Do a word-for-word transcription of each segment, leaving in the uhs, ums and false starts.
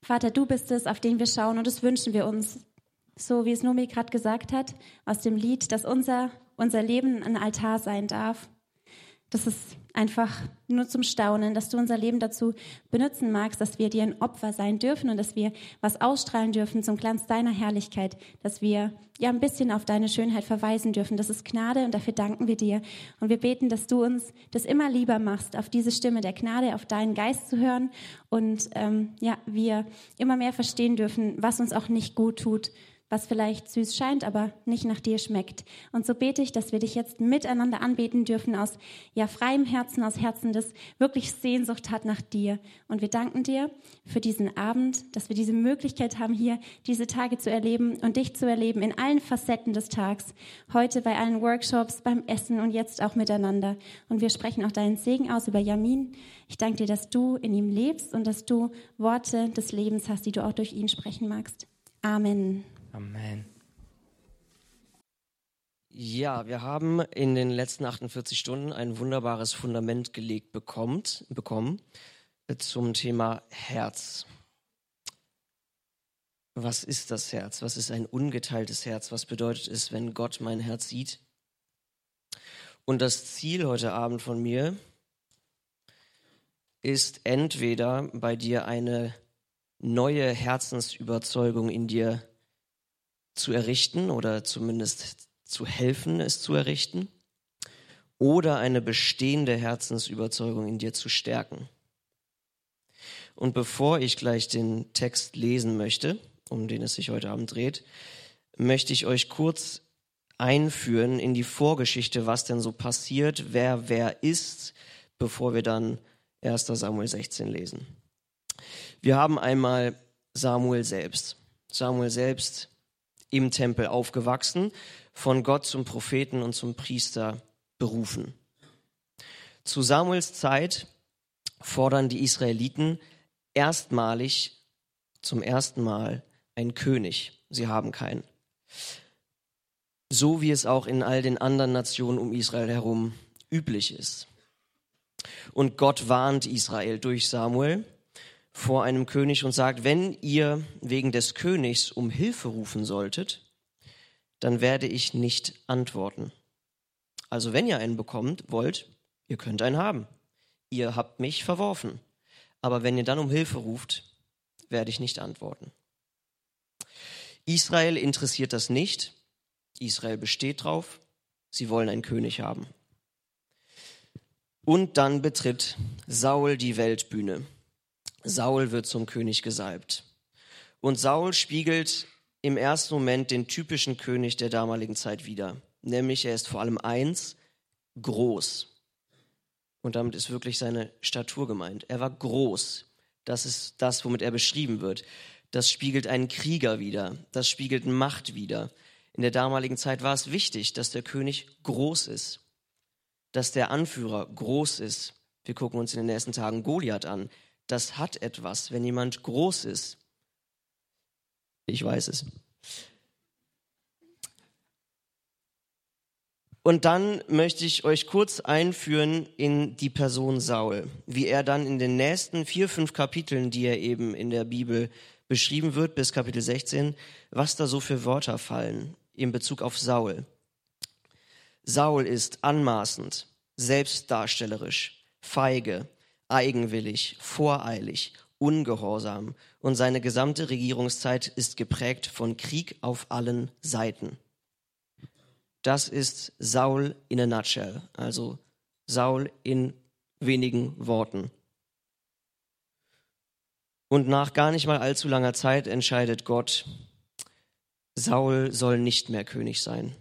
Vater, du bist es, auf den wir schauen und das wünschen wir uns. So wie es Nomi gerade gesagt hat, aus dem Lied, dass unser, unser Leben ein Altar sein darf. Das ist einfach nur zum Staunen, dass du unser Leben dazu benutzen magst, dass wir dir ein Opfer sein dürfen und dass wir was ausstrahlen dürfen zum Glanz deiner Herrlichkeit, dass wir ja ein bisschen auf deine Schönheit verweisen dürfen. Das ist Gnade und dafür danken wir dir. Und wir beten, dass du uns das immer lieber machst, auf diese Stimme der Gnade, auf deinen Geist zu hören und ähm, ja, wir immer mehr verstehen dürfen, was uns auch nicht gut tut, was vielleicht süß scheint, aber nicht nach dir schmeckt. Und so bete ich, dass wir dich jetzt miteinander anbeten dürfen aus ja, freiem Herzen, aus Herzen, das wirklich Sehnsucht hat nach dir. Und wir danken dir für diesen Abend, dass wir diese Möglichkeit haben, hier diese Tage zu erleben und dich zu erleben in allen Facetten des Tags. Heute bei allen Workshops, beim Essen und jetzt auch miteinander. Und wir sprechen auch deinen Segen aus über Yamin. Ich danke dir, dass du in ihm lebst und dass du Worte des Lebens hast, die du auch durch ihn sprechen magst. Amen. Amen. Ja, wir haben in den letzten achtundvierzig Stunden ein wunderbares Fundament gelegt bekommt, bekommen zum Thema Herz. Was ist das Herz? Was ist ein ungeteiltes Herz? Was bedeutet es, wenn Gott mein Herz sieht? Und das Ziel heute Abend von mir ist entweder bei dir eine neue Herzensüberzeugung in dir zu errichten oder zumindest zu helfen, es zu errichten, oder eine bestehende Herzensüberzeugung in dir zu stärken. Und bevor ich gleich den Text lesen möchte, um den es sich heute Abend dreht, möchte ich euch kurz einführen in die Vorgeschichte, was denn so passiert, wer wer ist, bevor wir dann erster Samuel sechzehn lesen. Wir haben einmal Samuel selbst. Samuel selbst im Tempel aufgewachsen, von Gott zum Propheten und zum Priester berufen. Zu Samuels Zeit fordern die Israeliten erstmalig, zum ersten Mal, einen König. Sie haben keinen. So wie es auch in all den anderen Nationen um Israel herum üblich ist. Und Gott warnt Israel durch Samuel vor einem König und sagt, wenn ihr wegen des Königs um Hilfe rufen solltet, dann werde ich nicht antworten. Also wenn ihr einen bekommt, wollt, ihr könnt einen haben. Ihr habt mich verworfen. Aber wenn ihr dann um Hilfe ruft, werde ich nicht antworten. Israel interessiert das nicht. Israel besteht drauf. Sie wollen einen König haben. Und dann betritt Saul die Weltbühne. Saul wird zum König gesalbt. Und Saul spiegelt im ersten Moment den typischen König der damaligen Zeit wider. Nämlich er ist vor allem eins, groß. Und damit ist wirklich seine Statur gemeint. Er war groß. Das ist das, womit er beschrieben wird. Das spiegelt einen Krieger wider. Das spiegelt Macht wider. In der damaligen Zeit war es wichtig, dass der König groß ist. Dass der Anführer groß ist. Wir gucken uns in den nächsten Tagen Goliath an. Das hat etwas, wenn jemand groß ist. Ich weiß es. Und dann möchte ich euch kurz einführen in die Person Saul, wie er dann in den nächsten vier, fünf Kapiteln, die er eben in der Bibel beschrieben wird, bis Kapitel sechzehn, was da so für Wörter fallen in Bezug auf Saul. Saul ist anmaßend, selbstdarstellerisch, feige, eigenwillig, voreilig, ungehorsam und seine gesamte Regierungszeit ist geprägt von Krieg auf allen Seiten. Das ist Saul in a nutshell, also Saul in wenigen Worten. Und nach gar nicht mal allzu langer Zeit entscheidet Gott, Saul soll nicht mehr König sein.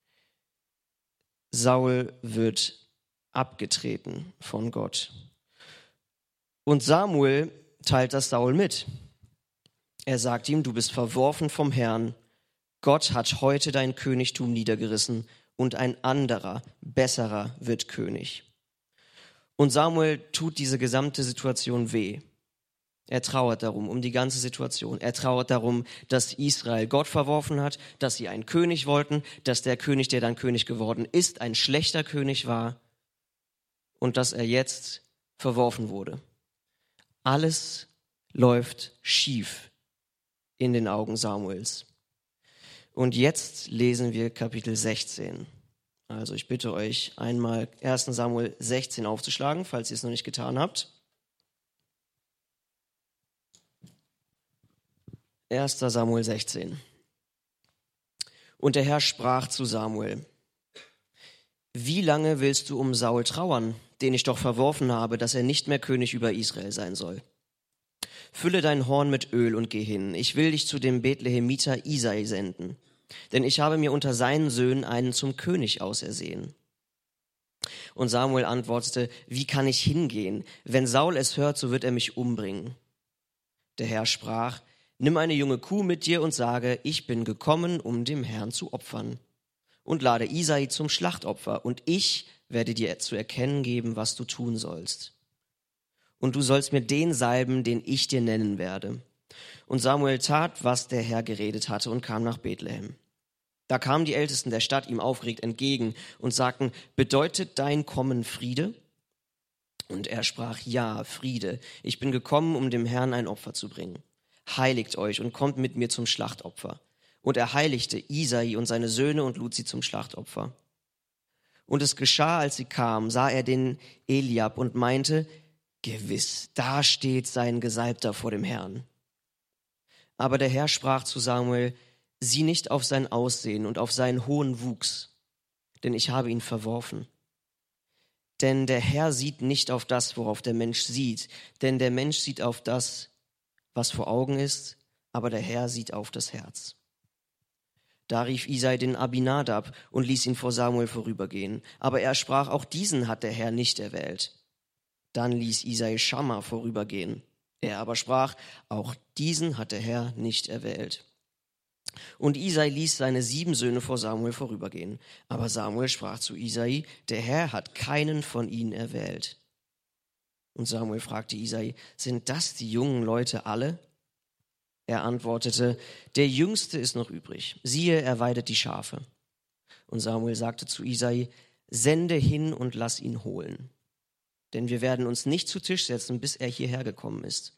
Saul wird abgetreten von Gott. Und Samuel teilt das Saul mit. Er sagt ihm, du bist verworfen vom Herrn. Gott hat heute dein Königtum niedergerissen und ein anderer, besserer wird König. Und Samuel tut diese gesamte Situation weh. Er trauert darum, um die ganze Situation. Er trauert darum, dass Israel Gott verworfen hat, dass sie einen König wollten, dass der König, der dann König geworden ist, ein schlechter König war und dass er jetzt verworfen wurde. Alles läuft schief in den Augen Samuels. Und jetzt lesen wir Kapitel sechzehn. Also ich bitte euch einmal erster Samuel sechzehn aufzuschlagen, falls ihr es noch nicht getan habt. erster Samuel sechzehn. Und der Herr sprach zu Samuel: Wie lange willst du um Saul trauern, den ich doch verworfen habe, dass er nicht mehr König über Israel sein soll? Fülle dein Horn mit Öl und geh hin. Ich will dich zu dem Bethlehemiter Isai senden, denn ich habe mir unter seinen Söhnen einen zum König ausersehen. Und Samuel antwortete: Wie kann ich hingehen? Wenn Saul es hört, so wird er mich umbringen. Der Herr sprach: Nimm eine junge Kuh mit dir und sage, ich bin gekommen, um dem Herrn zu opfern. Und lade Isai zum Schlachtopfer, und ich werde dir zu erkennen geben, was du tun sollst. Und du sollst mir den salben, den ich dir nennen werde. Und Samuel tat, was der Herr geredet hatte, und kam nach Bethlehem. Da kamen die Ältesten der Stadt ihm aufgeregt entgegen und sagten: Bedeutet dein Kommen Friede? Und er sprach: Ja, Friede. Ich bin gekommen, um dem Herrn ein Opfer zu bringen. Heiligt euch und kommt mit mir zum Schlachtopfer. Und er heiligte Isai und seine Söhne und lud sie zum Schlachtopfer. Und es geschah, als sie kamen, sah er den Eliab und meinte: Gewiss, da steht sein Gesalbter vor dem Herrn. Aber der Herr sprach zu Samuel: Sieh nicht auf sein Aussehen und auf seinen hohen Wuchs, denn ich habe ihn verworfen. Denn der Herr sieht nicht auf das, worauf der Mensch sieht, denn der Mensch sieht auf das, was vor Augen ist, aber der Herr sieht auf das Herz. Da rief Isai den Abinadab und ließ ihn vor Samuel vorübergehen. Aber er sprach: Auch diesen hat der Herr nicht erwählt. Dann ließ Isai Schamma vorübergehen. Er aber sprach: Auch diesen hat der Herr nicht erwählt. Und Isai ließ seine sieben Söhne vor Samuel vorübergehen. Aber Samuel sprach zu Isai: Der Herr hat keinen von ihnen erwählt. Und Samuel fragte Isai: Sind das die jungen Leute alle? Er antwortete: Der Jüngste ist noch übrig. Siehe, er weidet die Schafe. Und Samuel sagte zu Isai: Sende hin und lass ihn holen. Denn wir werden uns nicht zu Tisch setzen, bis er hierher gekommen ist.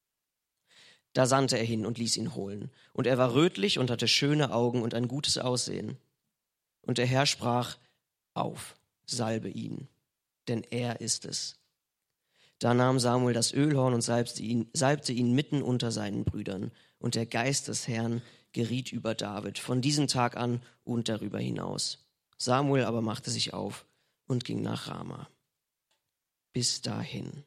Da sandte er hin und ließ ihn holen. Und er war rötlich und hatte schöne Augen und ein gutes Aussehen. Und der Herr sprach: Auf, salbe ihn, denn er ist es. Da nahm Samuel das Ölhorn und salbte ihn, salbte ihn mitten unter seinen Brüdern. Und der Geist des Herrn geriet über David von diesem Tag an und darüber hinaus. Samuel aber machte sich auf und ging nach Rama. Bis dahin.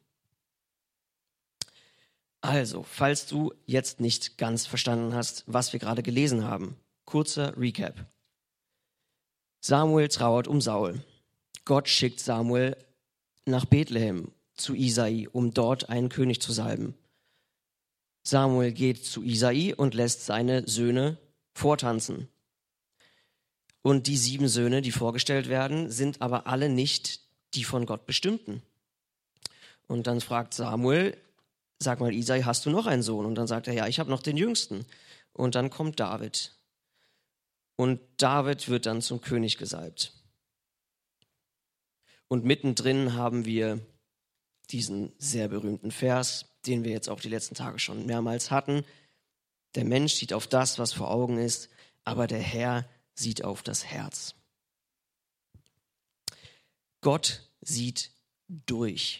Also, falls du jetzt nicht ganz verstanden hast, was wir gerade gelesen haben, kurzer Recap. Samuel trauert um Saul. Gott schickt Samuel nach Bethlehem zu Isai, um dort einen König zu salben. Samuel geht zu Isai und lässt seine Söhne vortanzen. Und die sieben Söhne, die vorgestellt werden, sind aber alle nicht die von Gott bestimmten. Und dann fragt Samuel: Sag mal, Isai, hast du noch einen Sohn? Und dann sagt er: Ja, ich habe noch den Jüngsten. Und dann kommt David. Und David wird dann zum König gesalbt. Und mittendrin haben wir diesen sehr berühmten Vers, den wir jetzt auch die letzten Tage schon mehrmals hatten. Der Mensch sieht auf das, was vor Augen ist, aber der Herr sieht auf das Herz. Gott sieht durch.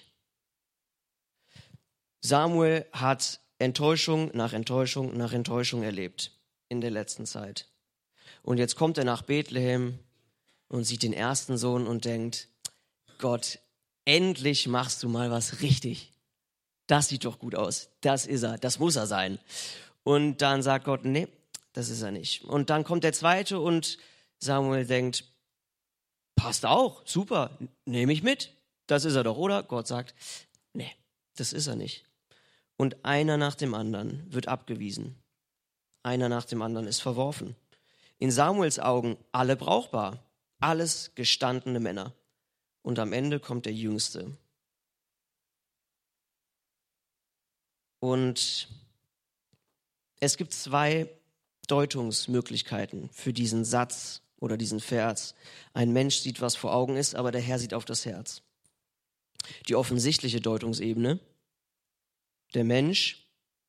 Samuel hat Enttäuschung nach Enttäuschung nach Enttäuschung erlebt in der letzten Zeit. Und jetzt kommt er nach Bethlehem und sieht den ersten Sohn und denkt: Gott, endlich machst du mal was richtig. Das sieht doch gut aus. Das ist er. Das muss er sein. Und dann sagt Gott: Nee, das ist er nicht. Und dann kommt der zweite und Samuel denkt: Passt auch. Super. Nehme ich mit. Das ist er doch, oder? Gott sagt: Nee, das ist er nicht. Und einer nach dem anderen wird abgewiesen. Einer nach dem anderen ist verworfen. In Samuels Augen alle brauchbar. Alles gestandene Männer. Und am Ende kommt der Jüngste. Und es gibt zwei Deutungsmöglichkeiten für diesen Satz oder diesen Vers. Ein Mensch sieht, was vor Augen ist, aber der Herr sieht auf das Herz. Die offensichtliche Deutungsebene: Der Mensch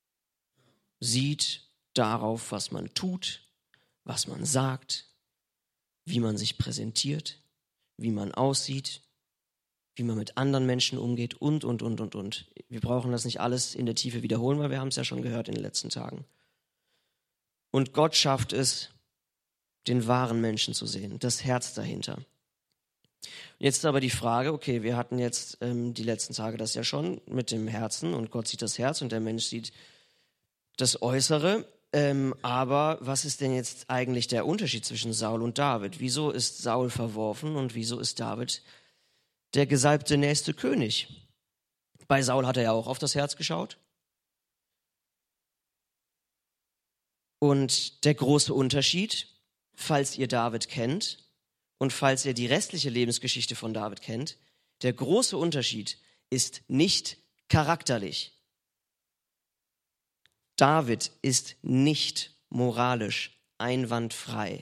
sieht darauf, was man tut, was man sagt, wie man sich präsentiert, wie man aussieht, wie man mit anderen Menschen umgeht und, und, und, und, und. Wir brauchen das nicht alles in der Tiefe wiederholen, weil wir haben es ja schon gehört in den letzten Tagen. Und Gott schafft es, den wahren Menschen zu sehen, das Herz dahinter. Jetzt aber die Frage, okay, wir hatten jetzt ähm, die letzten Tage das ja schon mit dem Herzen und Gott sieht das Herz und der Mensch sieht das Äußere. Ähm, aber was ist denn jetzt eigentlich der Unterschied zwischen Saul und David? Wieso ist Saul verworfen und wieso ist David der gesalbte nächste König? Bei Saul hat er ja auch auf das Herz geschaut. Und der große Unterschied, falls ihr David kennt und falls ihr die restliche Lebensgeschichte von David kennt, der große Unterschied ist nicht charakterlich. David ist nicht moralisch einwandfrei.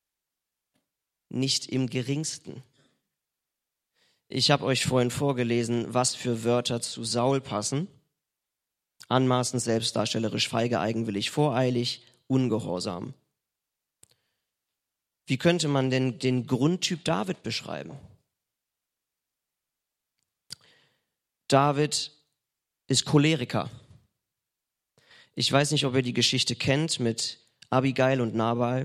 Nicht im geringsten. Ich habe euch vorhin vorgelesen, was für Wörter zu Saul passen. Anmaßend, selbstdarstellerisch, feige, eigenwillig, voreilig, ungehorsam. Wie könnte man denn den Grundtyp David beschreiben? David ist Choleriker. Ich weiß nicht, ob ihr die Geschichte kennt mit Abigail und Nabal.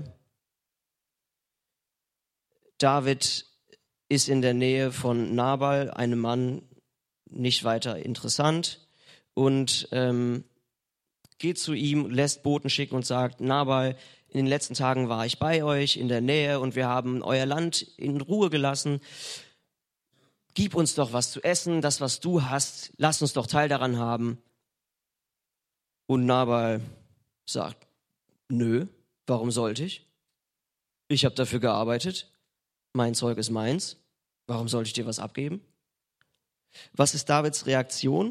David ist in der Nähe von Nabal, einem Mann nicht weiter interessant, und ähm, geht zu ihm, lässt Boten schicken und sagt, Nabal, in den letzten Tagen war ich bei euch in der Nähe und wir haben euer Land in Ruhe gelassen. Gib uns doch was zu essen, das, was du hast, lass uns doch Teil daran haben. Und Nabal sagt, nö, warum sollte ich? Ich habe dafür gearbeitet, mein Zeug ist meins, warum sollte ich dir was abgeben? Was ist Davids Reaktion?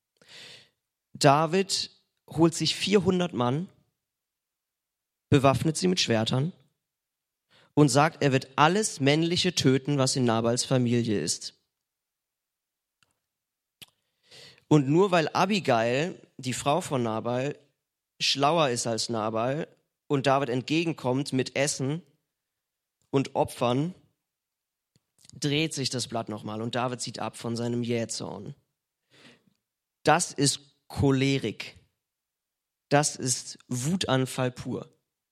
David holt sich vierhundert Mann, bewaffnet sie mit Schwertern und sagt, er wird alles Männliche töten, was in Nabals Familie ist. Und nur weil Abigail, die Frau von Nabal, schlauer ist als Nabal und David entgegenkommt mit Essen und Opfern, dreht sich das Blatt nochmal und David zieht ab von seinem Jähzorn. Das ist Cholerik. Das ist Wutanfall pur.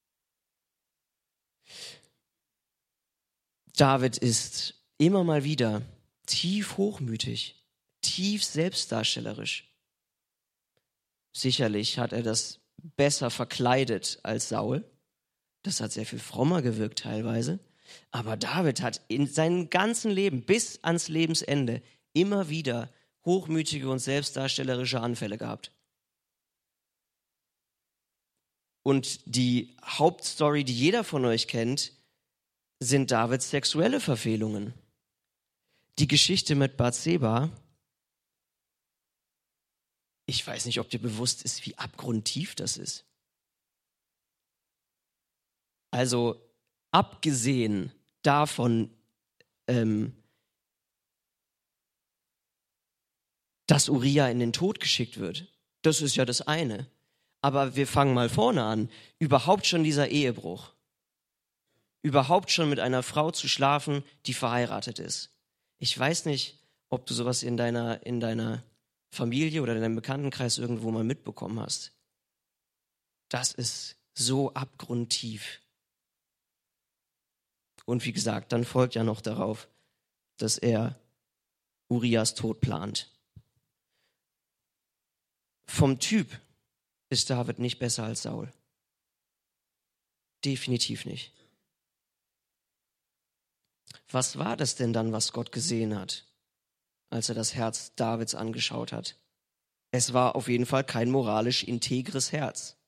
David ist immer mal wieder tief hochmütig, tief selbstdarstellerisch. Sicherlich hat er das besser verkleidet als Saul. Das hat sehr viel frommer gewirkt teilweise. Aber David hat in seinem ganzen Leben bis ans Lebensende immer wieder hochmütige und selbstdarstellerische Anfälle gehabt. Und die Hauptstory, die jeder von euch kennt, sind Davids sexuelle Verfehlungen. Die Geschichte mit Bathseba, ich weiß nicht, ob dir bewusst ist, wie abgrundtief das ist. Also abgesehen davon, ähm, dass Uria in den Tod geschickt wird, das ist ja das eine. Aber wir fangen mal vorne an. Überhaupt schon dieser Ehebruch. Überhaupt schon mit einer Frau zu schlafen, die verheiratet ist. Ich weiß nicht, ob du sowas in deiner, in deiner Familie oder in deinem Bekanntenkreis irgendwo mal mitbekommen hast. Das ist so abgrundtief. Und wie gesagt, dann folgt ja noch darauf, dass er Urias Tod plant. Vom Typ ist David nicht besser als Saul. Definitiv nicht. Was war das denn dann, was Gott gesehen hat, als er das Herz Davids angeschaut hat? Es war auf jeden Fall kein moralisch integres Herz.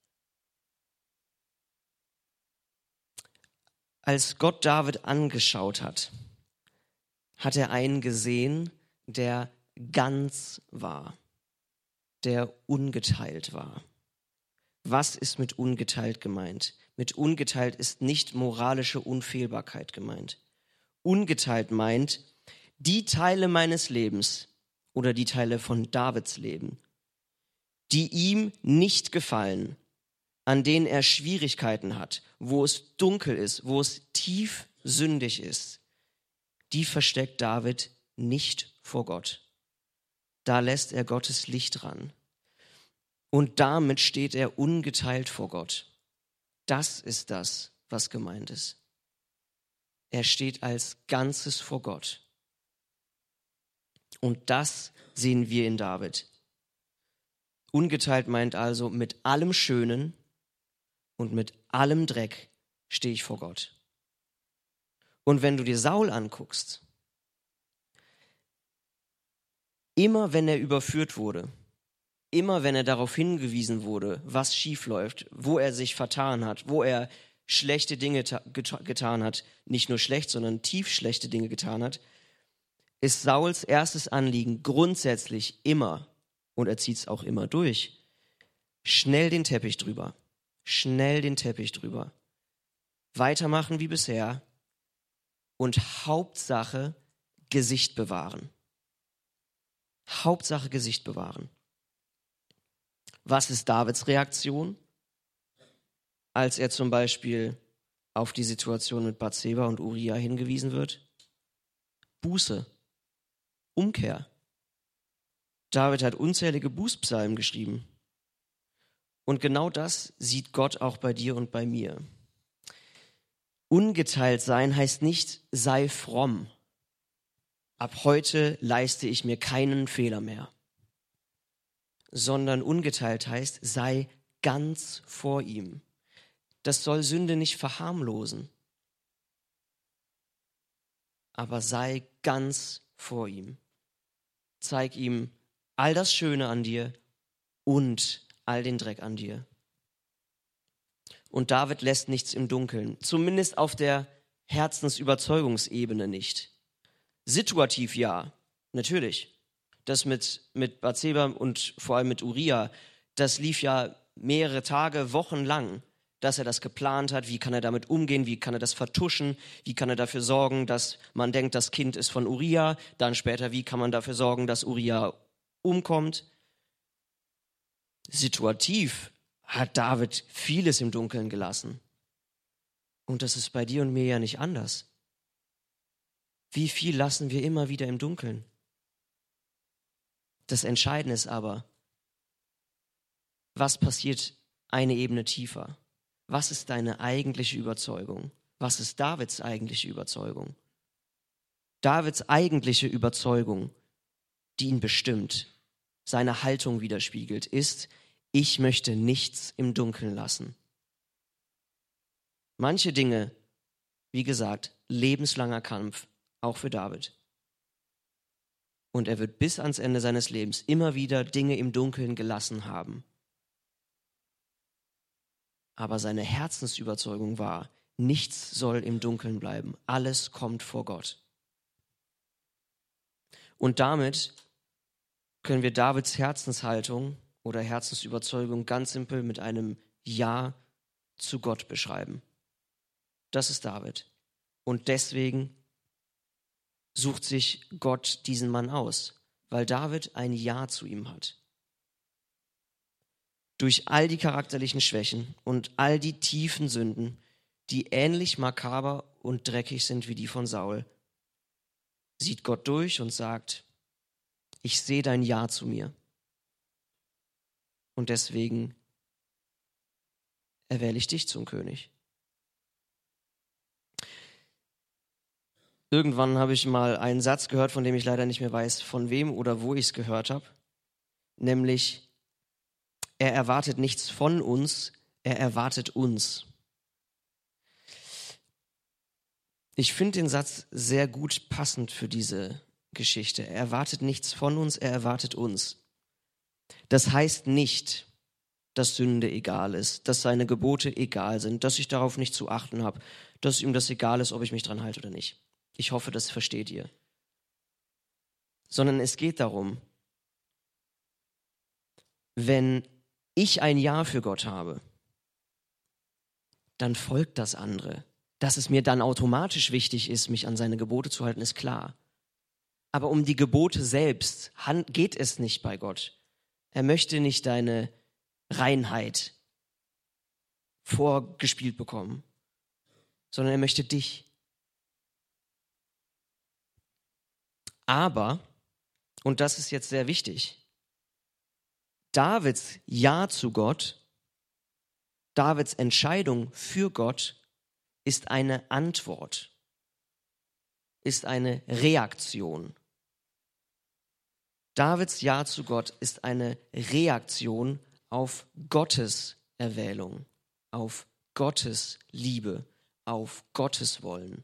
Als Gott David angeschaut hat, hat er einen gesehen, der ganz war, der ungeteilt war. Was ist mit ungeteilt gemeint? Mit ungeteilt ist nicht moralische Unfehlbarkeit gemeint. Ungeteilt meint, die Teile meines Lebens oder die Teile von Davids Leben, die ihm nicht gefallen, an denen er Schwierigkeiten hat, wo es dunkel ist, wo es tief sündig ist, die versteckt David nicht vor Gott. Da lässt er Gottes Licht ran. Und damit steht er ungeteilt vor Gott. Das ist das, was gemeint ist. Er steht als Ganzes vor Gott. Und das sehen wir in David. Ungeteilt meint also, mit allem Schönen und mit allem Dreck stehe ich vor Gott. Und wenn du dir Saul anguckst, immer wenn er überführt wurde, immer wenn er darauf hingewiesen wurde, was schief läuft, wo er sich vertan hat, wo er schlechte Dinge ta- geta- getan hat, nicht nur schlecht, sondern tief schlechte Dinge getan hat, ist Sauls erstes Anliegen grundsätzlich immer, und er zieht es auch immer durch, schnell den Teppich drüber, schnell den Teppich drüber, weitermachen wie bisher und Hauptsache Gesicht bewahren. Hauptsache Gesicht bewahren. Was ist Davids Reaktion, als er zum Beispiel auf die Situation mit Bathseba und Uria hingewiesen wird? Buße, Umkehr. David hat unzählige Bußpsalmen geschrieben. Und genau das sieht Gott auch bei dir und bei mir. Ungeteilt sein heißt nicht, sei fromm. Ab heute leiste ich mir keinen Fehler mehr. Sondern ungeteilt heißt, sei ganz vor ihm. Das soll Sünde nicht verharmlosen. Aber sei ganz vor ihm. Zeig ihm all das Schöne an dir und all den Dreck an dir. Und David lässt nichts im Dunkeln, zumindest auf der Herzensüberzeugungsebene nicht. Situativ ja, natürlich. Das mit, mit Bathseba und vor allem mit Uria, das lief ja mehrere Tage, Wochen lang, dass er das geplant hat. Wie kann er damit umgehen? Wie kann er das vertuschen? Wie kann er dafür sorgen, dass man denkt, das Kind ist von Uria? Dann später, wie kann man dafür sorgen, dass Uria umkommt? Situativ hat David vieles im Dunkeln gelassen. Und das ist bei dir und mir ja nicht anders. Wie viel lassen wir immer wieder im Dunkeln? Das Entscheidende ist aber, was passiert eine Ebene tiefer? Was ist deine eigentliche Überzeugung? Was ist Davids eigentliche Überzeugung? Davids eigentliche Überzeugung, die ihn bestimmt, seine Haltung widerspiegelt, ist, ich möchte nichts im Dunkeln lassen. Manche Dinge, wie gesagt, lebenslanger Kampf, auch für David. Und er wird bis ans Ende seines Lebens immer wieder Dinge im Dunkeln gelassen haben. Aber seine Herzensüberzeugung war, nichts soll im Dunkeln bleiben. Alles kommt vor Gott. Und damit können wir Davids Herzenshaltung oder Herzensüberzeugung ganz simpel mit einem Ja zu Gott beschreiben. Das ist David. Und deswegen sucht sich Gott diesen Mann aus, weil David ein Ja zu ihm hat. Durch all die charakterlichen Schwächen und all die tiefen Sünden, die ähnlich makaber und dreckig sind wie die von Saul, sieht Gott durch und sagt, ich sehe dein Ja zu mir. Und deswegen erwähle ich dich zum König. Irgendwann habe ich mal einen Satz gehört, von dem ich leider nicht mehr weiß, von wem oder wo ich es gehört habe, nämlich, er erwartet nichts von uns, er erwartet uns. Ich finde den Satz sehr gut passend für diese Geschichte. Er erwartet nichts von uns, er erwartet uns. Das heißt nicht, dass Sünde egal ist, dass seine Gebote egal sind, dass ich darauf nicht zu achten habe, dass ihm das egal ist, ob ich mich dran halte oder nicht. Ich hoffe, das versteht ihr. Sondern es geht darum, wenn ich ein Ja für Gott habe, dann folgt das andere. Dass es mir dann automatisch wichtig ist, mich an seine Gebote zu halten, ist klar. Aber um die Gebote selbst geht es nicht bei Gott. Er möchte nicht deine Reinheit. vorgespielt bekommen, sondern er möchte dich. Aber, und das ist jetzt sehr wichtig, Davids Ja zu Gott, Davids Entscheidung für Gott ist eine Antwort, ist eine Reaktion. Davids Ja zu Gott ist eine Reaktion auf Gottes Erwählung, auf Gottes Liebe, auf Gottes Wollen.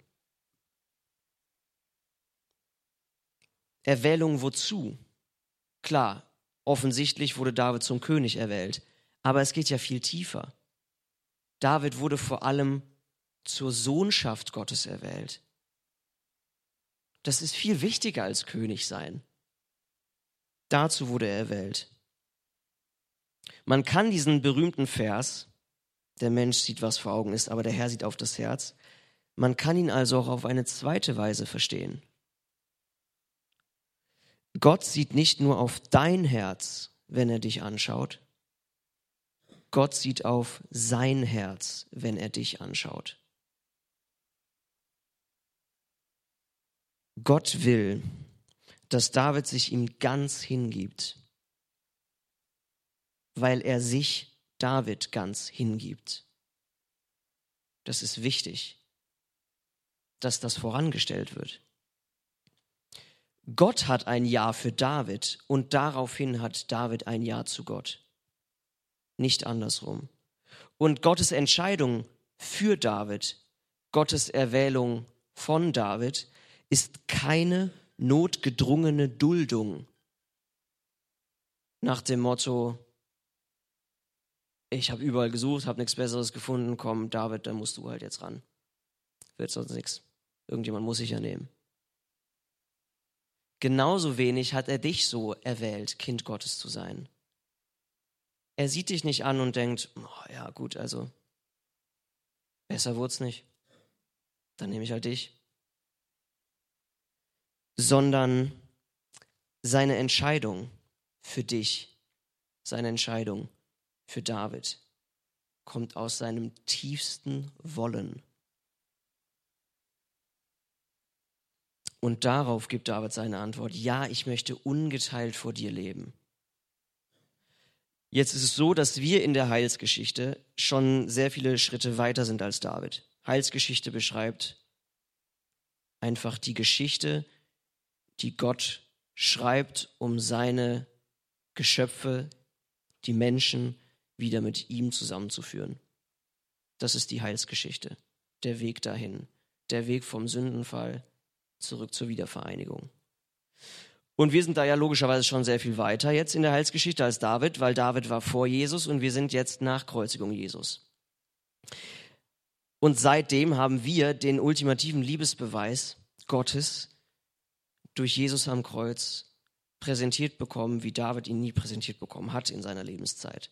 Erwählung wozu? Klar, offensichtlich wurde David zum König erwählt, aber es geht ja viel tiefer. David wurde vor allem zur Sohnschaft Gottes erwählt. Das ist viel wichtiger als König sein. Dazu wurde er erwählt. Man kann diesen berühmten Vers, der Mensch sieht, was vor Augen ist, aber der Herr sieht auf das Herz, man kann ihn also auch auf eine zweite Weise verstehen. Gott sieht nicht nur auf dein Herz, wenn er dich anschaut. Gott sieht auf sein Herz, wenn er dich anschaut. Gott will, dass David sich ihm ganz hingibt, weil er sich David ganz hingibt. Das ist wichtig, dass das vorangestellt wird. Gott hat ein Ja für David und daraufhin hat David ein Ja zu Gott. Nicht andersrum. Und Gottes Entscheidung für David, Gottes Erwählung von David, ist keine notgedrungene Duldung nach dem Motto, ich habe überall gesucht, habe nichts Besseres gefunden, komm David, dann musst du halt jetzt ran. Wird sonst nichts. Irgendjemand muss sich ja nehmen. Genauso wenig hat er dich so erwählt, Kind Gottes zu sein. Er sieht dich nicht an und denkt, oh, ja gut, also besser wird's nicht. Dann nehme ich halt dich. Sondern seine Entscheidung für dich, seine Entscheidung für David kommt aus seinem tiefsten Wollen. Und darauf gibt David seine Antwort, ja, ich möchte ungeteilt vor dir leben. Jetzt ist es so, dass wir in der Heilsgeschichte schon sehr viele Schritte weiter sind als David. Heilsgeschichte beschreibt einfach die Geschichte, die Gott schreibt, um seine Geschöpfe, die Menschen, wieder mit ihm zusammenzuführen. Das ist die Heilsgeschichte, der Weg dahin, der Weg vom Sündenfall zurück zur Wiedervereinigung. Und wir sind da ja logischerweise schon sehr viel weiter jetzt in der Heilsgeschichte als David, weil David war vor Jesus und wir sind jetzt nach Kreuzigung Jesus. Und seitdem haben wir den ultimativen Liebesbeweis Gottes durch Jesus am Kreuz präsentiert bekommen, wie David ihn nie präsentiert bekommen hat in seiner Lebenszeit.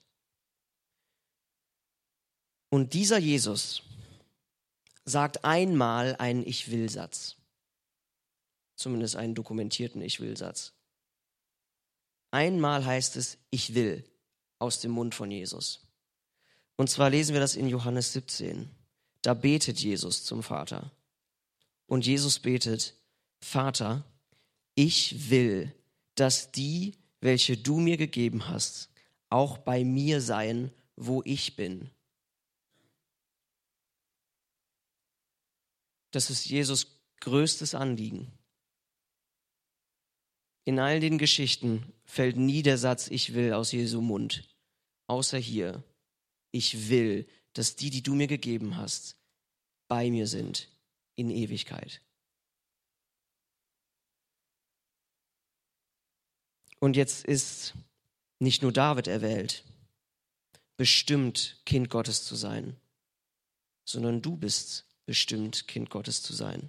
Und dieser Jesus sagt einmal einen Ich-will-Satz. Zumindest einen dokumentierten Ich-will-Satz. Einmal heißt es Ich will aus dem Mund von Jesus. Und zwar lesen wir das in Johannes siebzehn. Da betet Jesus zum Vater. Und Jesus betet, Vater, ich will, dass die, welche du mir gegeben hast, auch bei mir seien, wo ich bin. Das ist Jesus größtes Anliegen. In all den Geschichten fällt nie der Satz, ich will aus Jesu Mund, außer hier. Ich will, dass die, die du mir gegeben hast, bei mir sind in Ewigkeit. Und jetzt ist nicht nur David erwählt, bestimmt Kind Gottes zu sein, sondern du bist bestimmt Kind Gottes zu sein.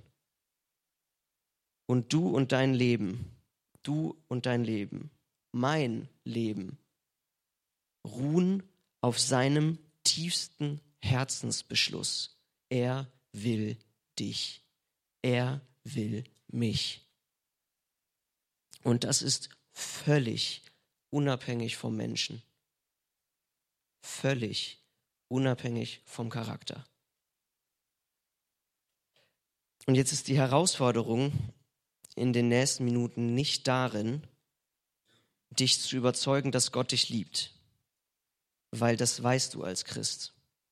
Und du und dein Leben, du und dein Leben, mein Leben, ruhen auf seinem tiefsten Herzensbeschluss. Er will dich. Er will mich. Und das ist völlig unabhängig vom Menschen. Völlig unabhängig vom Charakter. Und jetzt ist die Herausforderung in den nächsten Minuten nicht darin, dich zu überzeugen, dass Gott dich liebt, weil das weißt du als Christ.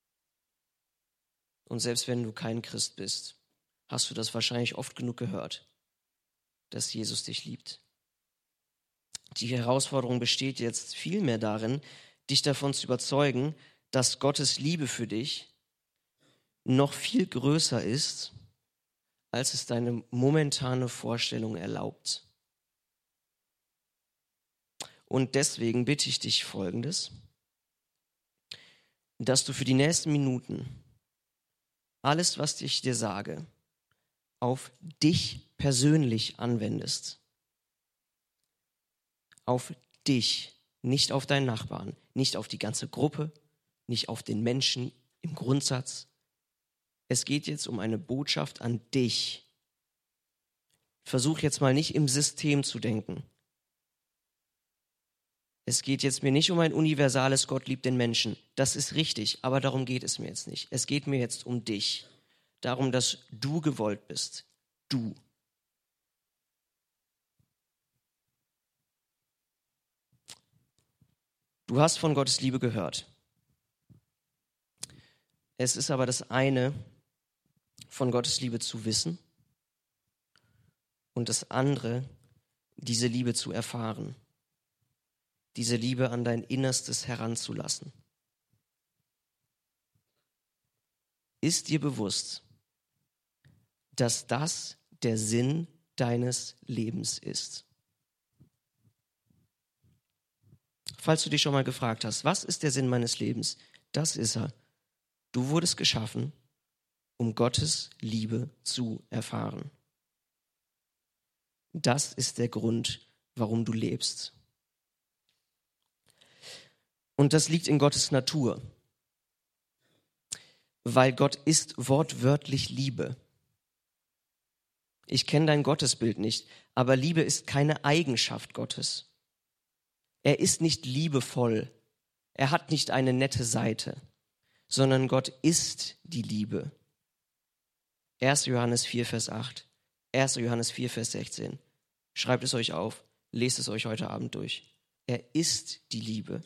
Und selbst wenn du kein Christ bist, hast du das wahrscheinlich oft genug gehört, dass Jesus dich liebt. Die Herausforderung besteht jetzt vielmehr darin, dich davon zu überzeugen, dass Gottes Liebe für dich noch viel größer ist, als es deine momentane Vorstellung erlaubt. Und deswegen bitte ich dich Folgendes, dass du für die nächsten Minuten alles, was ich dir sage, auf dich persönlich anwendest. Auf dich, nicht auf deinen Nachbarn, nicht auf die ganze Gruppe, nicht auf den Menschen im Grundsatz. Es geht jetzt um eine Botschaft an dich. Versuch jetzt mal nicht im System zu denken. Es geht jetzt mir nicht um ein universales Gott liebt den Menschen. Das ist richtig, aber darum geht es mir jetzt nicht. Es geht mir jetzt um dich. Darum, dass du gewollt bist. Du. Du hast von Gottes Liebe gehört. Es ist aber das eine, von Gottes Liebe zu wissen und das andere, diese Liebe zu erfahren. Diese Liebe an dein Innerstes heranzulassen. Ist dir bewusst, dass das der Sinn deines Lebens ist? Falls du dich schon mal gefragt hast, was ist der Sinn meines Lebens? Das ist er. Du wurdest geschaffen, um Gottes Liebe zu erfahren. Das ist der Grund, warum du lebst. Und das liegt in Gottes Natur, weil Gott ist wortwörtlich Liebe. Ich kenne dein Gottesbild nicht, aber Liebe ist keine Eigenschaft Gottes. Er ist nicht liebevoll, er hat nicht eine nette Seite, sondern Gott ist die Liebe. erster Johannes vier, Vers acht, erster Johannes vier, Vers sechzehn. Schreibt es euch auf, lest es euch heute Abend durch. Er ist die Liebe.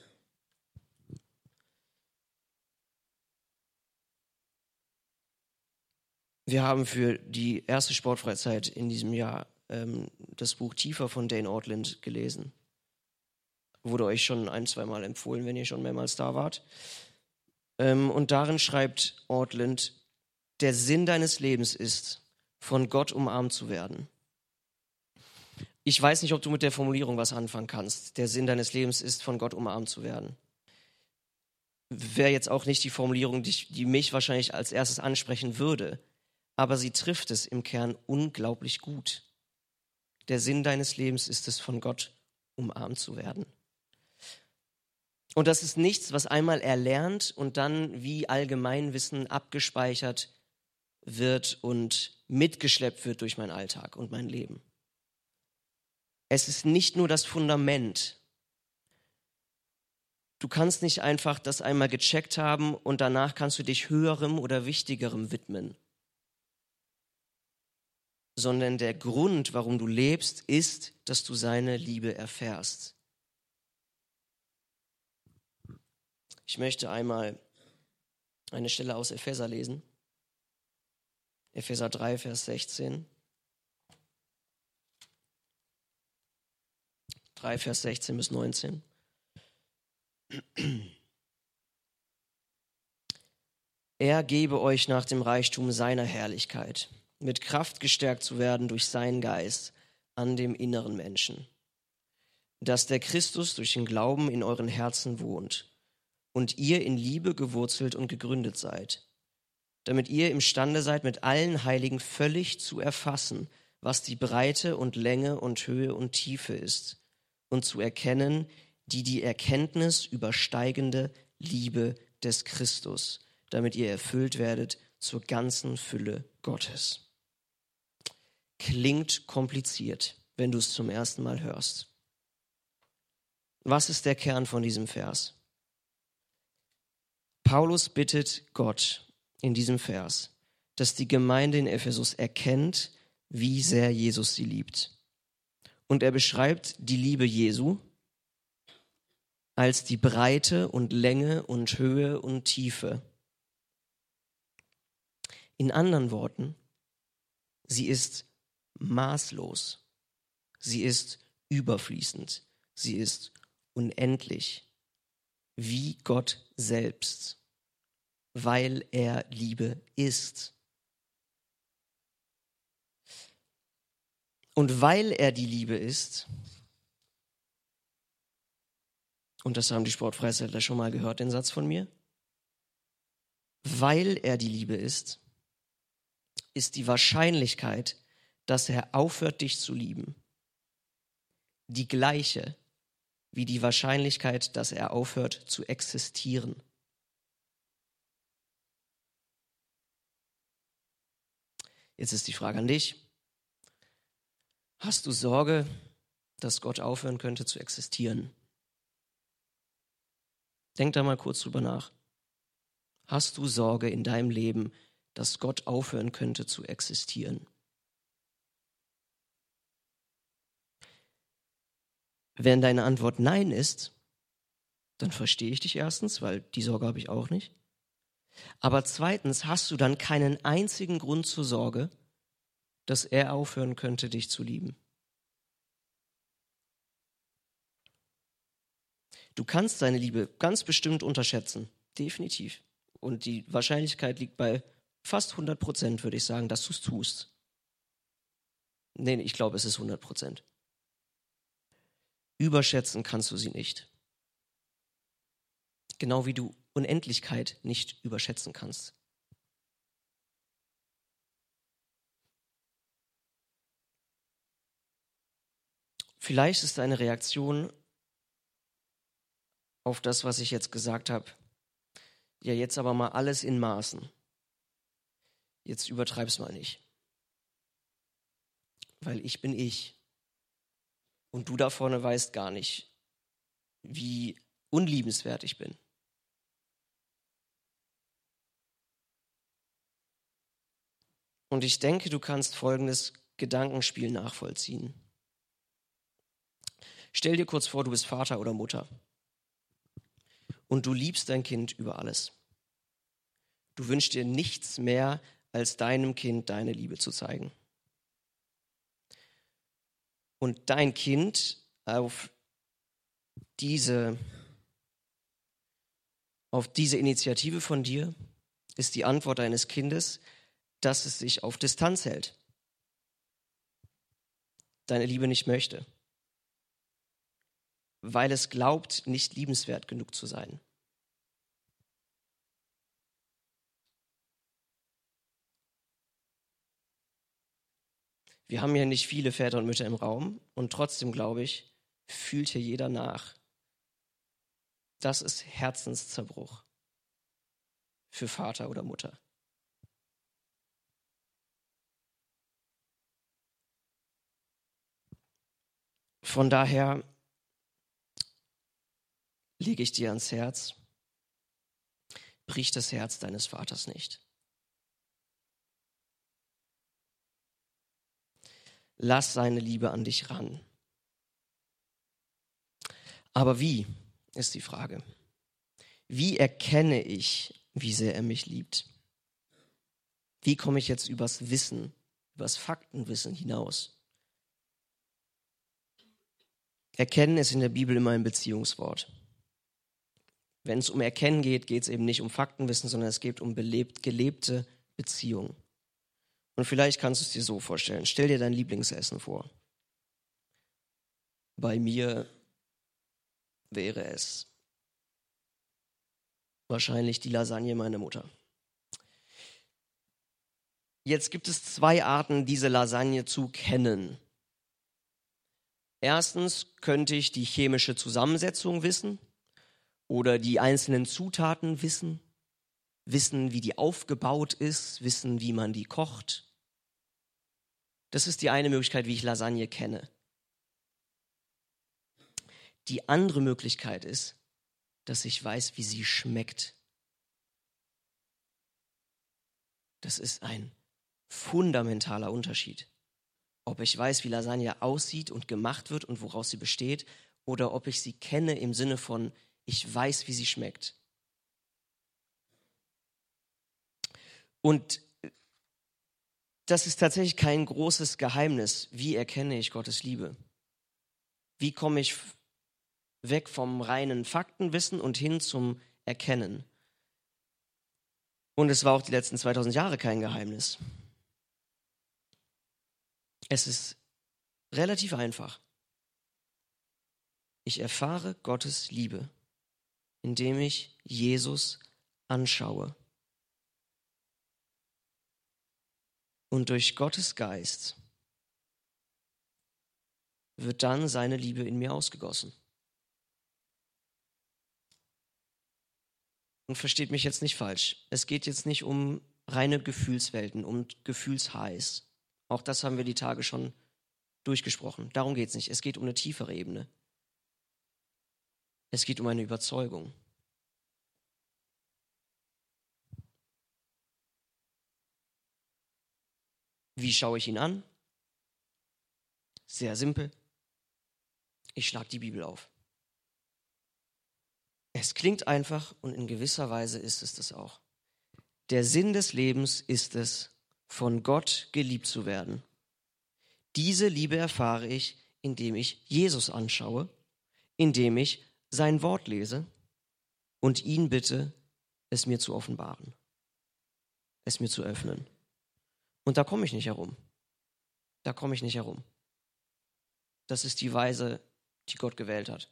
Wir haben für die erste Sportfreizeit in diesem Jahr ähm, das Buch Tiefer von Dane Ortlund gelesen. Wurde euch schon ein, zwei Mal empfohlen, wenn ihr schon mehrmals da wart. Ähm, und darin schreibt Ortlund, der Sinn deines Lebens ist, von Gott umarmt zu werden. Ich weiß nicht, ob du mit der Formulierung was anfangen kannst. Der Sinn deines Lebens ist, von Gott umarmt zu werden. Wäre jetzt auch nicht die Formulierung, die, die mich wahrscheinlich als erstes ansprechen würde. Aber sie trifft es im Kern unglaublich gut. Der Sinn deines Lebens ist es, von Gott umarmt zu werden. Und das ist nichts, was einmal erlernt und dann wie Allgemeinwissen abgespeichert wird und mitgeschleppt wird durch meinen Alltag und mein Leben. Es ist nicht nur das Fundament. Du kannst nicht einfach das einmal gecheckt haben und danach kannst du dich höherem oder wichtigerem widmen. Sondern der Grund, warum du lebst, ist, dass du seine Liebe erfährst. Ich möchte einmal eine Stelle aus Epheser lesen. Epheser drei, Vers sechzehn. drei, Vers sechzehn bis neunzehn. Er gebe euch nach dem Reichtum seiner Herrlichkeit, mit Kraft gestärkt zu werden durch seinen Geist an dem inneren Menschen, dass der Christus durch den Glauben in euren Herzen wohnt und ihr in Liebe gewurzelt und gegründet seid, damit ihr imstande seid, mit allen Heiligen völlig zu erfassen, was die Breite und Länge und Höhe und Tiefe ist, und zu erkennen, die die Erkenntnis übersteigende Liebe des Christus, damit ihr erfüllt werdet zur ganzen Fülle Gottes. Klingt kompliziert, wenn du es zum ersten Mal hörst. Was ist der Kern von diesem Vers? Paulus bittet Gott in diesem Vers, dass die Gemeinde in Ephesus erkennt, wie sehr Jesus sie liebt. Und er beschreibt die Liebe Jesu als die Breite und Länge und Höhe und Tiefe. In anderen Worten, sie ist maßlos, sie ist überfließend, sie ist unendlich, wie Gott selbst, weil er Liebe ist. Und weil er die Liebe ist, und das haben die Sportfreizeitler schon mal gehört, den Satz von mir, weil er die Liebe ist, ist die Wahrscheinlichkeit, dass er aufhört, dich zu lieben, die gleiche wie die Wahrscheinlichkeit, dass er aufhört zu existieren. Jetzt ist die Frage an dich. Hast du Sorge, dass Gott aufhören könnte zu existieren? Denk da mal kurz drüber nach. Hast du Sorge in deinem Leben, dass Gott aufhören könnte zu existieren? Wenn deine Antwort Nein ist, dann verstehe ich dich erstens, weil die Sorge habe ich auch nicht. Aber zweitens hast du dann keinen einzigen Grund zur Sorge, dass er aufhören könnte, dich zu lieben. Du kannst seine Liebe ganz bestimmt unterschätzen, definitiv. Und die Wahrscheinlichkeit liegt bei fast hundert Prozent, würde ich sagen, dass du es tust. Nee, ich glaube, es ist hundert Prozent. Überschätzen kannst du sie nicht. Genau wie du Unendlichkeit nicht überschätzen kannst. Vielleicht ist deine Reaktion auf das, was ich jetzt gesagt habe, ja, jetzt aber mal alles in Maßen. Jetzt übertreib's mal nicht. Weil ich bin ich. Und du da vorne weißt gar nicht, wie unliebenswert ich bin. Und ich denke, du kannst folgendes Gedankenspiel nachvollziehen. Stell dir kurz vor, du bist Vater oder Mutter. Und du liebst dein Kind über alles. Du wünschst dir nichts mehr, als deinem Kind deine Liebe zu zeigen. Und dein Kind auf diese, auf diese Initiative von dir ist die Antwort deines Kindes, dass es sich auf Distanz hält, deine Liebe nicht möchte, weil es glaubt, nicht liebenswert genug zu sein. Wir haben hier nicht viele Väter und Mütter im Raum und trotzdem, glaube ich, fühlt hier jeder nach. Das ist Herzenszerbruch für Vater oder Mutter. Von daher lege ich dir ans Herz, brich das Herz deines Vaters nicht. Lass seine Liebe an dich ran. Aber wie, ist die Frage. Wie erkenne ich, wie sehr er mich liebt? Wie komme ich jetzt übers Wissen, übers Faktenwissen hinaus? Erkennen ist in der Bibel immer ein Beziehungswort. Wenn es um Erkennen geht, geht es eben nicht um Faktenwissen, sondern es geht um belebt, gelebte Beziehungen. Und vielleicht kannst du es dir so vorstellen. Stell dir dein Lieblingsessen vor. Bei mir wäre es wahrscheinlich die Lasagne meiner Mutter. Jetzt gibt es zwei Arten, diese Lasagne zu kennen. Erstens könnte ich die chemische Zusammensetzung wissen oder die einzelnen Zutaten wissen, wissen, wie die aufgebaut ist, wissen, wie man die kocht. Das ist die eine Möglichkeit, wie ich Lasagne kenne. Die andere Möglichkeit ist, dass ich weiß, wie sie schmeckt. Das ist ein fundamentaler Unterschied. Ob ich weiß, wie Lasagne aussieht und gemacht wird und woraus sie besteht, oder ob ich sie kenne im Sinne von, ich weiß, wie sie schmeckt. Und das ist tatsächlich kein großes Geheimnis. Wie erkenne ich Gottes Liebe? Wie komme ich weg vom reinen Faktenwissen und hin zum Erkennen? Und es war auch die letzten zweitausend Jahre kein Geheimnis. Es ist relativ einfach. Ich erfahre Gottes Liebe, indem ich Jesus anschaue. Und durch Gottes Geist wird dann seine Liebe in mir ausgegossen. Und versteht mich jetzt nicht falsch. Es geht jetzt nicht um reine Gefühlswelten, um Gefühlshighs. Auch das haben wir die Tage schon durchgesprochen. Darum geht es nicht. Es geht um eine tiefere Ebene. Es geht um eine Überzeugung. Wie schaue ich ihn an? Sehr simpel. Ich schlage die Bibel auf. Es klingt einfach und in gewisser Weise ist es das auch. Der Sinn des Lebens ist es, von Gott geliebt zu werden. Diese Liebe erfahre ich, indem ich Jesus anschaue, indem ich sein Wort lese und ihn bitte, es mir zu offenbaren, es mir zu öffnen. Und da komme ich nicht herum. Da komme ich nicht herum. Das ist die Weise, die Gott gewählt hat.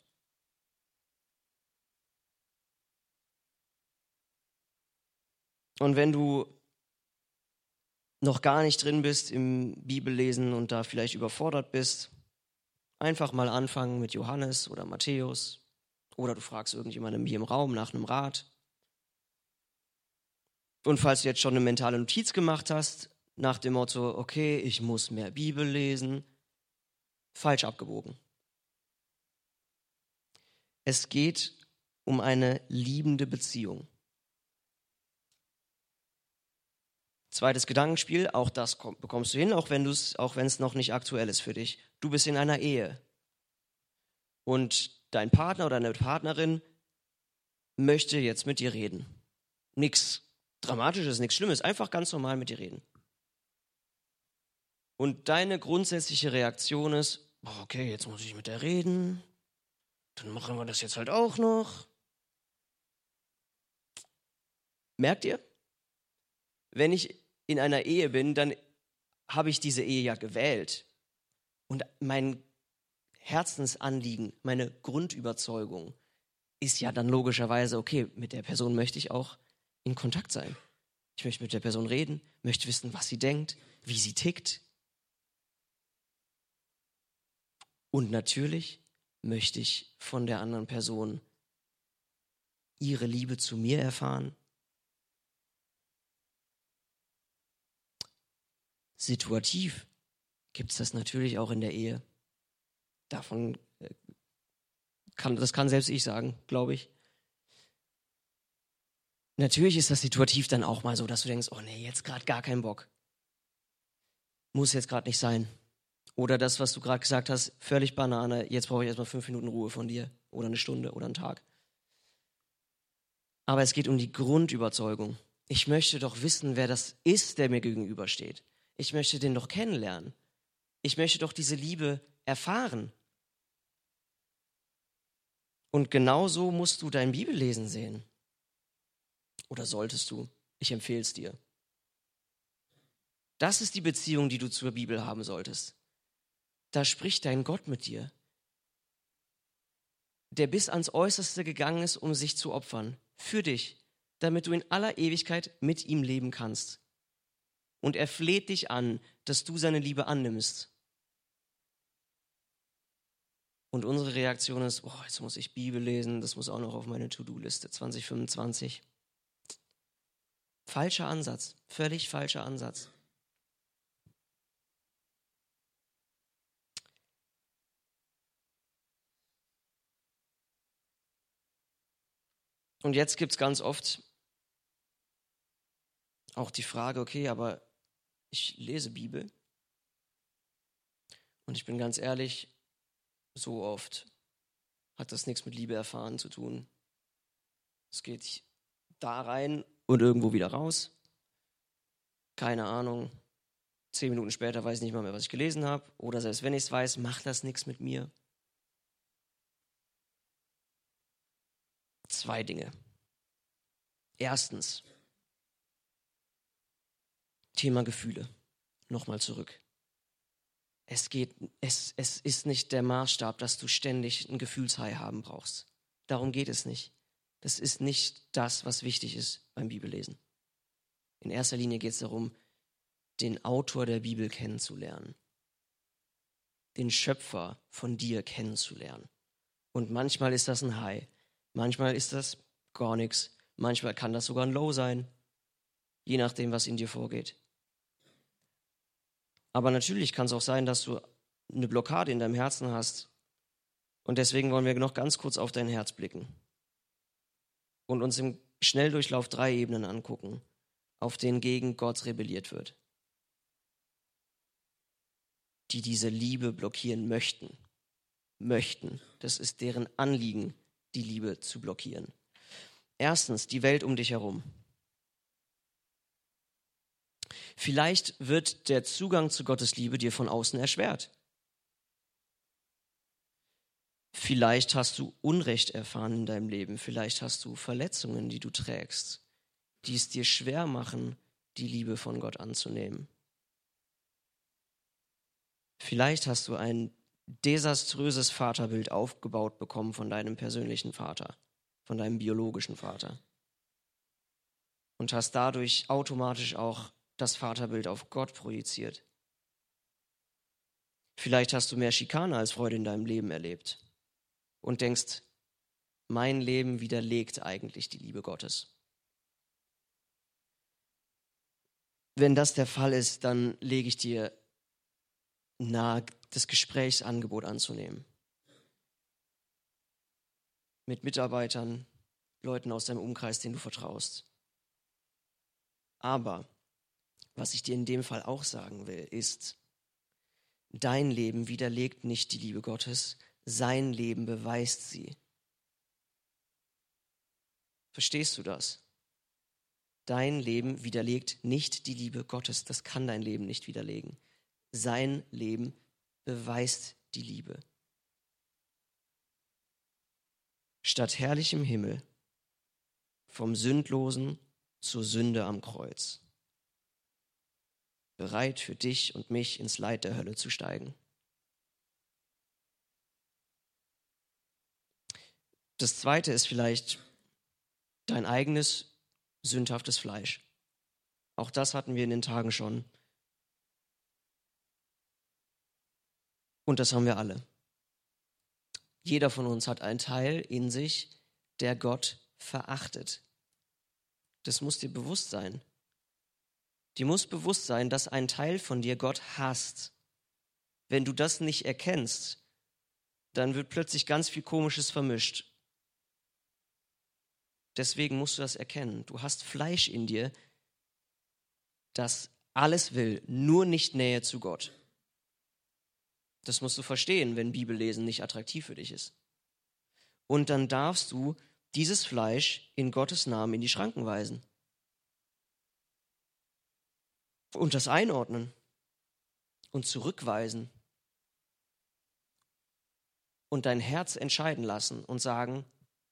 Und wenn du noch gar nicht drin bist im Bibellesen und da vielleicht überfordert bist, einfach mal anfangen mit Johannes oder Matthäus oder du fragst irgendjemandem hier im Raum nach einem Rat. Und falls du jetzt schon eine mentale Notiz gemacht hast, nach dem Motto, okay, ich muss mehr Bibel lesen, falsch abgebogen. Es geht um eine liebende Beziehung. Zweites Gedankenspiel, auch das bekommst du hin, auch wenn du es, auch wenn es noch nicht aktuell ist für dich. Du bist in einer Ehe und dein Partner oder deine Partnerin möchte jetzt mit dir reden. Nichts Dramatisches, nichts Schlimmes, einfach ganz normal mit dir reden. Und deine grundsätzliche Reaktion ist, okay, jetzt muss ich mit der reden, dann machen wir das jetzt halt auch noch. Merkt ihr? Wenn ich in einer Ehe bin, dann habe ich diese Ehe ja gewählt. Und mein Herzensanliegen, meine Grundüberzeugung ist ja dann logischerweise, okay, mit der Person möchte ich auch in Kontakt sein. Ich möchte mit der Person reden, möchte wissen, was sie denkt, wie sie tickt. Und natürlich möchte ich von der anderen Person ihre Liebe zu mir erfahren. Situativ gibt es das natürlich auch in der Ehe. Davon kann, das kann selbst ich sagen, glaube ich. Natürlich ist das situativ dann auch mal so, dass du denkst, oh nee, jetzt gerade gar keinen Bock. Muss jetzt gerade nicht sein. Oder das, was du gerade gesagt hast, völlig Banane, jetzt brauche ich erstmal fünf Minuten Ruhe von dir. Oder eine Stunde oder einen Tag. Aber es geht um die Grundüberzeugung. Ich möchte doch wissen, wer das ist, der mir gegenübersteht. Ich möchte den doch kennenlernen. Ich möchte doch diese Liebe erfahren. Und genauso musst du dein Bibellesen sehen. Oder solltest du? Ich empfehle es dir. Das ist die Beziehung, die du zur Bibel haben solltest. Da spricht dein Gott mit dir, der bis ans Äußerste gegangen ist, um sich zu opfern. Für dich, damit du in aller Ewigkeit mit ihm leben kannst. Und er fleht dich an, dass du seine Liebe annimmst. Und unsere Reaktion ist, oh, jetzt muss ich Bibel lesen, das muss auch noch auf meine To-Do-Liste zwanzig fünfundzwanzig. Falscher Ansatz, völlig falscher Ansatz. Und jetzt gibt es ganz oft auch die Frage, okay, aber ich lese Bibel und ich bin ganz ehrlich, so oft hat das nichts mit Liebe erfahren zu tun. Es geht da rein und irgendwo wieder raus. Keine Ahnung. Zehn Minuten später weiß ich nicht mal mehr, was ich gelesen habe. Oder selbst wenn ich es weiß, macht das nichts mit mir. Zwei Dinge. Erstens, Thema Gefühle. Nochmal zurück. Es geht, es, es ist nicht der Maßstab, dass du ständig ein Gefühlshigh haben brauchst. Darum geht es nicht. Das ist nicht das, was wichtig ist beim Bibellesen. In erster Linie geht es darum, den Autor der Bibel kennenzulernen. Den Schöpfer von dir kennenzulernen. Und manchmal ist das ein High. Manchmal ist das gar nichts. Manchmal kann das sogar ein Low sein. Je nachdem, was in dir vorgeht. Aber natürlich kann es auch sein, dass du eine Blockade in deinem Herzen hast. Und deswegen wollen wir noch ganz kurz auf dein Herz blicken. Und uns im Schnelldurchlauf drei Ebenen angucken, auf denen gegen Gott rebelliert wird. Die diese Liebe blockieren möchten. Möchten. Das ist deren Anliegen, die Liebe zu blockieren. Erstens, die Welt um dich herum. Vielleicht wird der Zugang zu Gottes Liebe dir von außen erschwert. Vielleicht hast du Unrecht erfahren in deinem Leben. Vielleicht hast du Verletzungen, die du trägst, die es dir schwer machen, die Liebe von Gott anzunehmen. Vielleicht hast du ein desaströses Vaterbild aufgebaut bekommen von deinem persönlichen Vater, von deinem biologischen Vater. Und hast dadurch automatisch auch das Vaterbild auf Gott projiziert. Vielleicht hast du mehr Schikane als Freude in deinem Leben erlebt und denkst, mein Leben widerlegt eigentlich die Liebe Gottes. Wenn das der Fall ist, dann lege ich dir nahe, das Gesprächsangebot anzunehmen. Mit Mitarbeitern, Leuten aus deinem Umkreis, denen du vertraust. Aber was ich dir in dem Fall auch sagen will, ist, dein Leben widerlegt nicht die Liebe Gottes, sein Leben beweist sie. Verstehst du das? Dein Leben widerlegt nicht die Liebe Gottes, das kann dein Leben nicht widerlegen. Sein Leben beweist die Liebe. Statt herrlichem Himmel, vom Sündlosen zur Sünde am Kreuz. Bereit für dich und mich ins Leid der Hölle zu steigen. Das zweite ist vielleicht dein eigenes sündhaftes Fleisch. Auch das hatten wir in den Tagen schon. Und das haben wir alle. Jeder von uns hat einen Teil in sich, der Gott verachtet. Das muss dir bewusst sein. Dir muss bewusst sein, dass ein Teil von dir Gott hasst. Wenn du das nicht erkennst, dann wird plötzlich ganz viel Komisches vermischt. Deswegen musst du das erkennen. Du hast Fleisch in dir, das alles will, nur nicht Nähe zu Gott. Das musst du verstehen, wenn Bibellesen nicht attraktiv für dich ist. Und dann darfst du dieses Fleisch in Gottes Namen in die Schranken weisen. Und das einordnen und zurückweisen und dein Herz entscheiden lassen und sagen,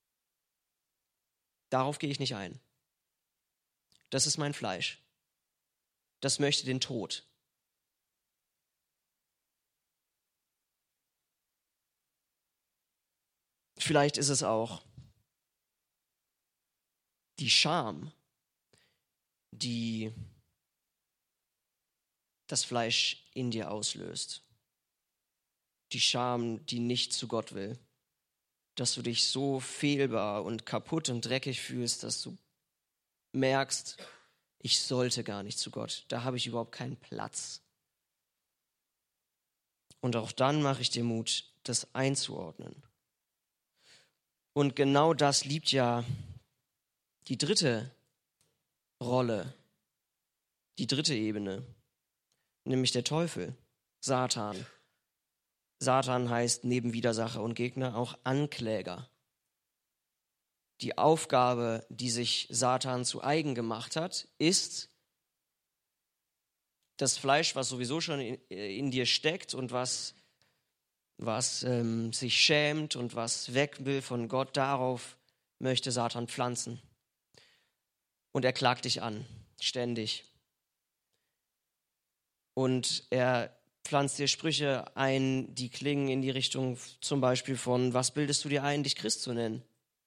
darauf gehe ich nicht ein. Das ist mein Fleisch. Das möchte den Tod. Vielleicht ist es auch die Scham, die das Fleisch in dir auslöst. Die Scham, die nicht zu Gott will. Dass du dich so fehlbar und kaputt und dreckig fühlst, dass du merkst, ich sollte gar nicht zu Gott. Da habe ich überhaupt keinen Platz. Und auch dann mache ich dir Mut, das einzuordnen. Und genau das liebt ja die dritte Rolle die dritte Ebene, nämlich der Teufel, Satan. Satan heißt neben Widersacher und Gegner auch Ankläger. Die Aufgabe, die sich Satan zu eigen gemacht hat, ist, das Fleisch, was sowieso schon in, in dir steckt und was, was ähm, sich schämt und was weg will von Gott, darauf möchte Satan pflanzen. Und er klagt dich an, ständig. Und er pflanzt dir Sprüche ein, die klingen in die Richtung zum Beispiel von, was bildest du dir ein, dich Christ zu nennen?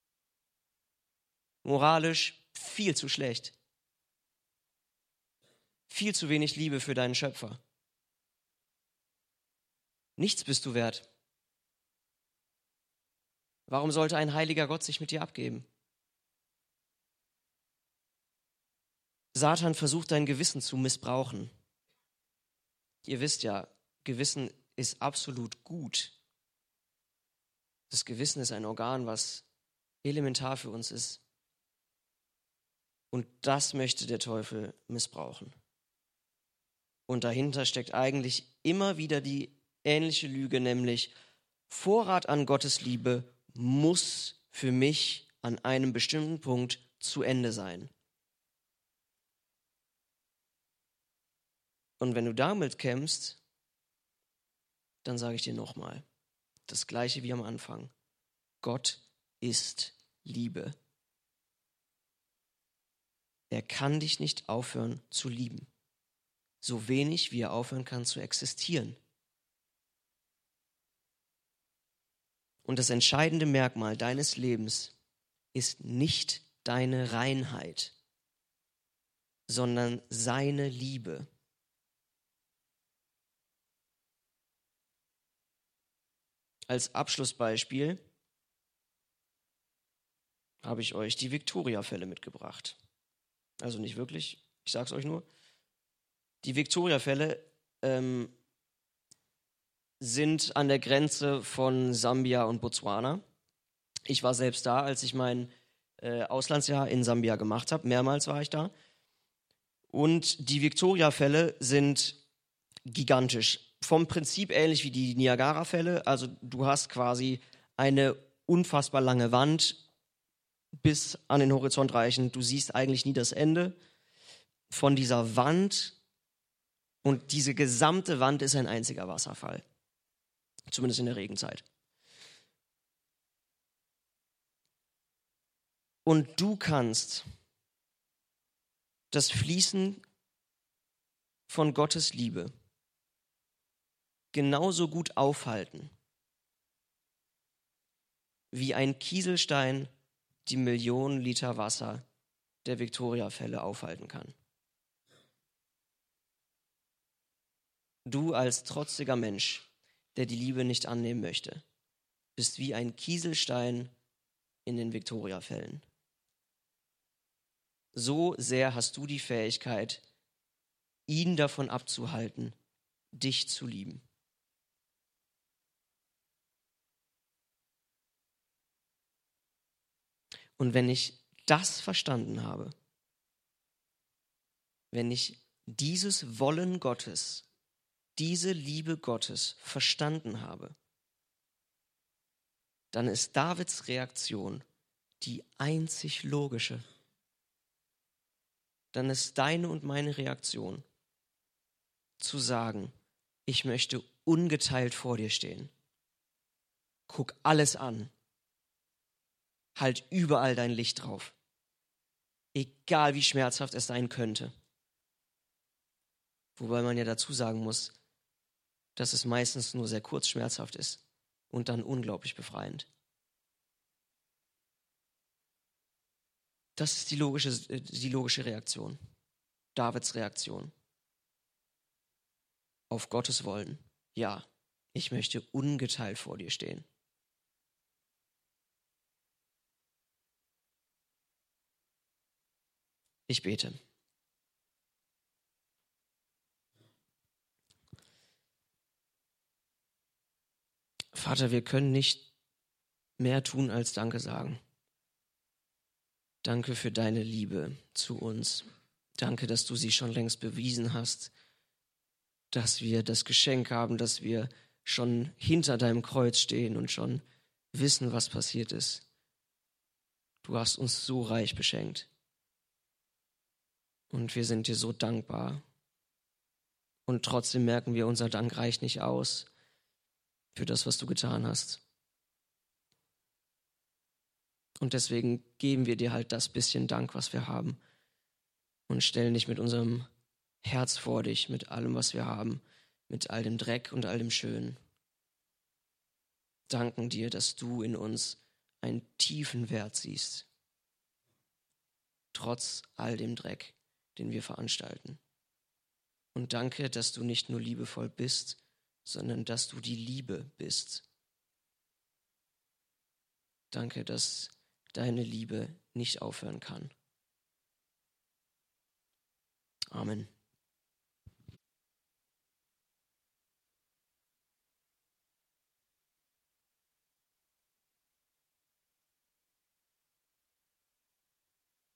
Moralisch viel zu schlecht. Viel zu wenig Liebe für deinen Schöpfer. Nichts bist du wert. Warum sollte ein heiliger Gott sich mit dir abgeben? Satan versucht dein Gewissen zu missbrauchen. Ihr wisst ja, Gewissen ist absolut gut. Das Gewissen ist ein Organ, was elementar für uns ist. Und das möchte der Teufel missbrauchen. Und dahinter steckt eigentlich immer wieder die ähnliche Lüge, nämlich Vorrat an Gottes Liebe muss für mich an einem bestimmten Punkt zu Ende sein. Und wenn du damit kämpfst, dann sage ich dir nochmal, das Gleiche wie am Anfang. Gott ist Liebe. Er kann dich nicht aufhören zu lieben. So wenig, wie er aufhören kann zu existieren. Und das entscheidende Merkmal deines Lebens ist nicht deine Reinheit, sondern seine Liebe. Als Abschlussbeispiel habe ich euch die Victoria-Fälle mitgebracht. Also nicht wirklich, ich sage es euch nur. Die Victoria-Fälle ähm, sind an der Grenze von Sambia und Botswana. Ich war selbst da, als ich mein äh, Auslandsjahr in Sambia gemacht habe. Mehrmals war ich da. Und die Victoria-Fälle sind gigantisch. Vom Prinzip ähnlich wie die Niagara-Fälle. Also du hast quasi eine unfassbar lange Wand bis an den Horizont reichend. Du siehst eigentlich nie das Ende von dieser Wand. Und diese gesamte Wand ist ein einziger Wasserfall. Zumindest in der Regenzeit. Und du kannst das Fließen von Gottes Liebe genauso gut aufhalten, wie ein Kieselstein die Millionen Liter Wasser der Victoria-Fälle aufhalten kann. Du als trotziger Mensch, der die Liebe nicht annehmen möchte, bist wie ein Kieselstein in den Victoria-Fällen. So sehr hast du die Fähigkeit, ihn davon abzuhalten, dich zu lieben. Und wenn ich das verstanden habe, wenn ich dieses Wollen Gottes, diese Liebe Gottes verstanden habe, dann ist Davids Reaktion die einzig logische. Dann ist deine und meine Reaktion zu sagen, ich möchte ungeteilt vor dir stehen. Guck alles an. Halt überall dein Licht drauf. Egal wie schmerzhaft es sein könnte. Wobei man ja dazu sagen muss, dass es meistens nur sehr kurz schmerzhaft ist und dann unglaublich befreiend. Das ist die logische, die logische Reaktion. Davids Reaktion. Auf Gottes Wollen. Ja, ich möchte ungeteilt vor dir stehen. Ich bete. Vater, wir können nicht mehr tun als Danke sagen. Danke für deine Liebe zu uns. Danke, dass du sie schon längst bewiesen hast, dass wir das Geschenk haben, dass wir schon hinter deinem Kreuz stehen und schon wissen, was passiert ist. Du hast uns so reich beschenkt. Und wir sind dir so dankbar. Und trotzdem merken wir, unser Dank reicht nicht aus für das, was du getan hast. Und deswegen geben wir dir halt das bisschen Dank, was wir haben. Und stellen dich mit unserem Herz vor dich, mit allem, was wir haben, mit all dem Dreck und all dem Schönen. Danken dir, dass du in uns einen tiefen Wert siehst, trotz all dem Dreck, den wir veranstalten. Und danke, dass du nicht nur liebevoll bist, sondern dass du die Liebe bist. Danke, dass deine Liebe nicht aufhören kann. Amen.